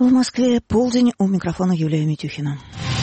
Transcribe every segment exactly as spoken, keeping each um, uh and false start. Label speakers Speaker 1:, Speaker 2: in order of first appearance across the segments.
Speaker 1: В Москве полдень, у микрофона Юлия Митюхина.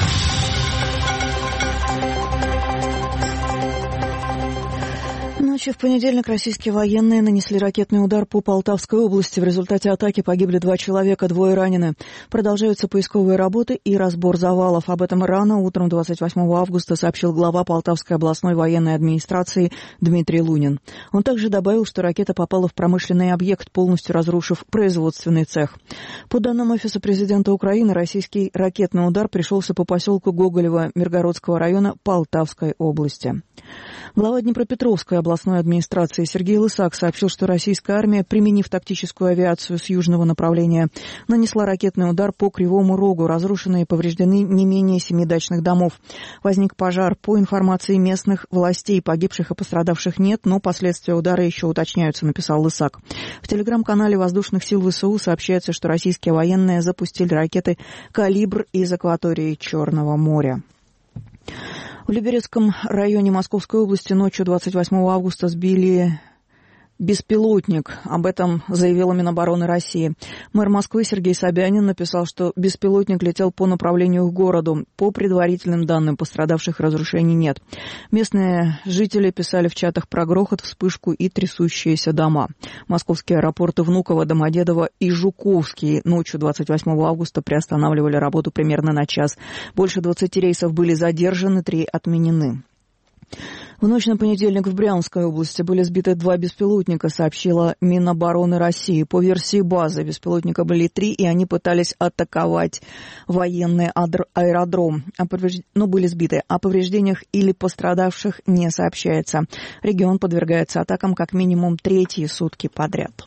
Speaker 1: Ночью в понедельник российские военные нанесли ракетный удар по Полтавской области. В результате атаки погибли два человека, двое ранены. Продолжаются поисковые работы и разбор завалов. Об этом рано утром двадцать восьмого августа сообщил глава Полтавской областной военной администрации Дмитрий Лунин. Он также добавил, что ракета попала в промышленный объект, полностью разрушив производственный цех. По данным Офиса президента Украины, российский ракетный удар пришелся по поселку Гоголево Миргородского района Полтавской области. Глава Днепропетровской областной администрации Сергей Лысак сообщил, что российская армия, применив тактическую авиацию с южного направления, нанесла ракетный удар по Кривому Рогу. Разрушены и повреждены не менее семи дачных домов. Возник пожар. По информации местных властей, погибших и пострадавших нет, но последствия удара еще уточняются, написал Лысак. В телеграм-канале воздушных сил ВСУ сообщается, что российские военные запустили ракеты «Калибр» из акватории Черного моря. В Люберецком районе Московской области ночью двадцать восьмого августа сбили беспилотник. Об этом заявила Минобороны России. Мэр Москвы Сергей Собянин написал, что беспилотник летел по направлению к городу. По предварительным данным, пострадавших разрушений нет. Местные жители писали в чатах про грохот, вспышку и трясущиеся дома. Московские аэропорты Внуково, Домодедово и Жуковский ночью двадцать восьмого августа приостанавливали работу примерно на час. Больше двадцати рейсов были задержаны, три отменены. В ночь на понедельник в Брянской области были сбиты два беспилотника, сообщила Минобороны России. По версии базы, беспилотника были три, и они пытались атаковать военный аэродром, но были сбиты. О повреждениях или пострадавших не сообщается. Регион подвергается атакам как минимум третьи сутки подряд.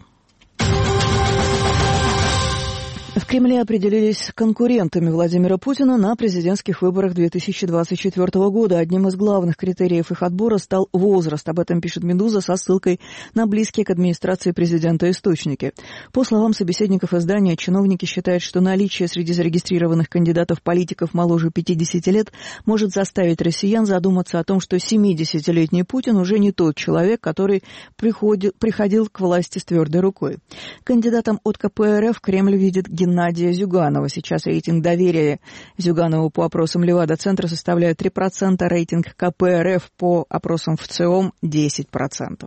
Speaker 1: В Кремле определились конкурентами Владимира Путина на президентских выборах две тысячи двадцать четвёртого года. Одним из главных критериев их отбора стал возраст. Об этом пишет «Медуза» со ссылкой на близкие к администрации президента источники. По словам собеседников издания, чиновники считают, что наличие среди зарегистрированных кандидатов-политиков моложе пятидесяти лет может заставить россиян задуматься о том, что семидесятилетний Путин уже не тот человек, который приходил, приходил к власти с твердой рукой. Кандидатом от ка пэ эр эф Кремль видит Геннадия Зюганова. Сейчас рейтинг доверия Зюганову по опросам Левада-центра составляет три процента, рейтинг ка пэ эр эф по опросам ВЦИОМ десять процентов.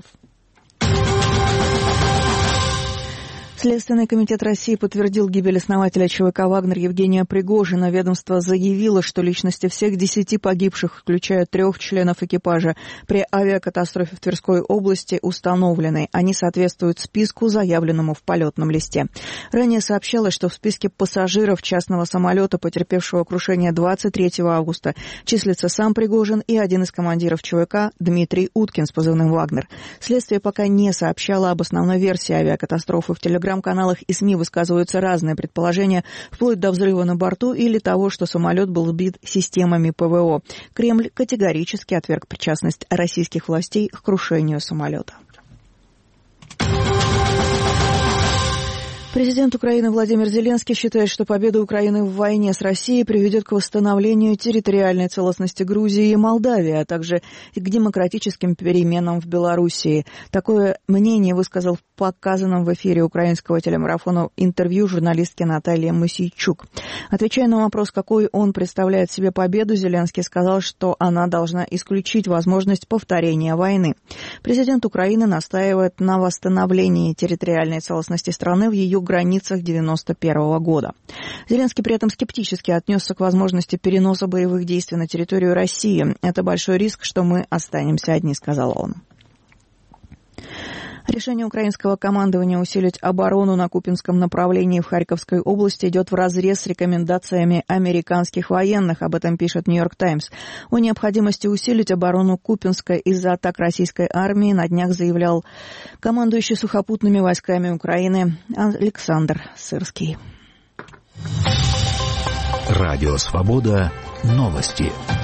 Speaker 1: Следственный комитет России подтвердил гибель основателя ЧВК «Вагнер» Евгения Пригожина. Ведомство заявило, что личности всех десяти погибших, включая трех членов экипажа, при авиакатастрофе в Тверской области установлены. Они соответствуют списку, заявленному в полетном листе. Ранее сообщалось, что в списке пассажиров частного самолета, потерпевшего крушение двадцать третьего августа, числится сам Пригожин и один из командиров ЧВК Дмитрий Уткин с позывным «Вагнер». Следствие пока не сообщало об основной версии авиакатастрофы. В телеграм В каналах и СМИ высказываются разные предположения, вплоть до взрыва на борту или того, что самолет был сбит системами пэ вэ о. Кремль категорически отверг причастность российских властей к крушению самолета. Президент Украины Владимир Зеленский считает, что победа Украины в войне с Россией приведет к восстановлению территориальной целостности Грузии и Молдавии, а также к демократическим переменам в Белоруссии. Такое мнение высказал в показанном в эфире украинского телемарафона интервью журналистке Наталье Мосейчук. Отвечая на вопрос, какой он представляет себе победу, Зеленский сказал, что она должна исключить возможность повторения войны. Президент Украины настаивает на восстановлении территориальной целостности страны в ее границах девяносто первого года. Зеленский при этом скептически отнесся к возможности переноса боевых действий на территорию России. «Это большой риск, что мы останемся одни», — сказал он. Решение украинского командования усилить оборону на Купинском направлении в Харьковской области идет вразрез с рекомендациями американских военных. Об этом пишет «Нью-Йорк Таймс». О необходимости усилить оборону Купинска из-за атак российской армии на днях заявлял командующий сухопутными войсками Украины Александр Сырский.
Speaker 2: Радио «Свобода». Новости.